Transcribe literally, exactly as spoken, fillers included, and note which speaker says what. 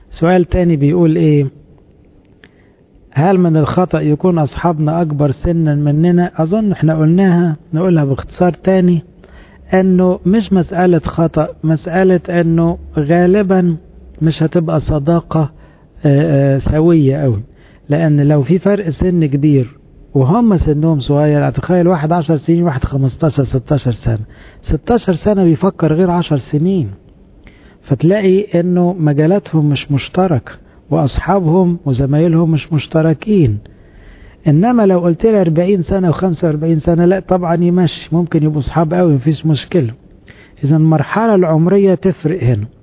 Speaker 1: سؤال تاني بيقول ايه، هل من الخطأ يكون أصحابنا أكبر سنا مننا؟ أظن احنا قلناها، نقولها باختصار تاني، أنه مش مسألة خطأ، مسألة أنه غالبا مش هتبقى صداقة سوية أوي، لأن لو في فرق سن كبير وهم سنهم صغير، أتخيل واحد عشر سنين واحد خمستاشر ستاشر سنة، ستاشر سنة بيفكر غير عشر سنين، فتلاقي أنه مجالاتهم مش مشتركة وأصحابهم وزمايلهم مش مشتركين. إنما لو قلت لي أربعين سنة وخمسة وأربعين سنة، لا طبعا يمشي، ممكن يبقوا أصحاب قوي مفيش مشكلة. إذا المرحلة العمرية تفرق هنا.